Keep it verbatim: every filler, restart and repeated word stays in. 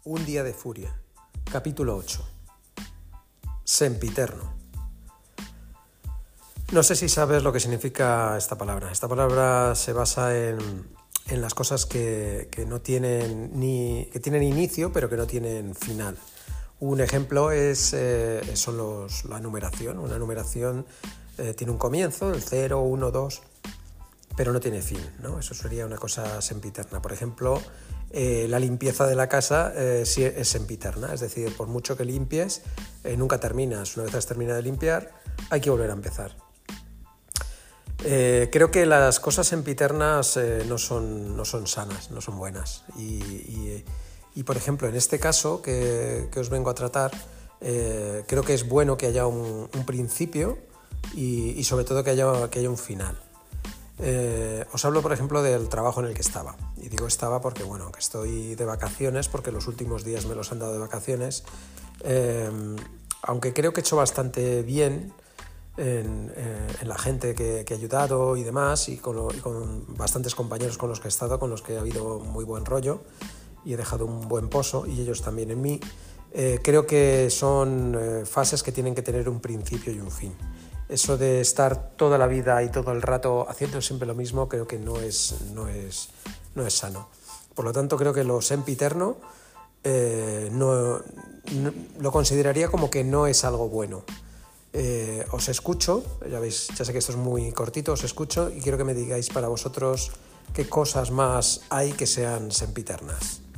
Un día de furia. Capítulo ocho. Sempiterno. No sé si sabes lo que significa esta palabra. Esta palabra se basa en, en las cosas que, que no tienen ni que tienen inicio, pero que no tienen final. Un ejemplo es eh, son los, la numeración. Una numeración eh, tiene un comienzo, el cero, uno, dos, pero no tiene fin, ¿no? Eso sería una cosa sempiterna. Por ejemplo, eh, la limpieza de la casa eh, sí es sempiterna, es decir, por mucho que limpies, eh, nunca terminas. Una vez has terminado de limpiar, hay que volver a empezar. Eh, creo que las cosas sempiternas eh, no, son, no son sanas, no son buenas. Y, y, y por ejemplo, en este caso que, que os vengo a tratar, eh, creo que es bueno que haya un, un principio y, y sobre todo que haya, que haya un final. Eh, os hablo, por ejemplo, del trabajo en el que estaba. Y digo estaba porque, bueno, aunque estoy de vacaciones, porque los últimos días me los han dado de vacaciones, eh, aunque creo que he hecho bastante bien en, eh, en la gente que, que he ayudado y demás, y con, lo, y con bastantes compañeros con los que he estado, con los que ha habido muy buen rollo, y he dejado un buen pozo, y ellos también en mí, eh, creo que son eh, fases que tienen que tener un principio y un fin. Eso de estar toda la vida y todo el rato haciendo siempre lo mismo, creo que no es, no es, no es sano. Por lo tanto, creo que lo sempiterno eh, no, no, lo consideraría como que no es algo bueno. Eh, os escucho, ya veis, ya sé que esto es muy cortito, os escucho y quiero que me digáis para vosotros qué cosas más hay que sean sempiternas.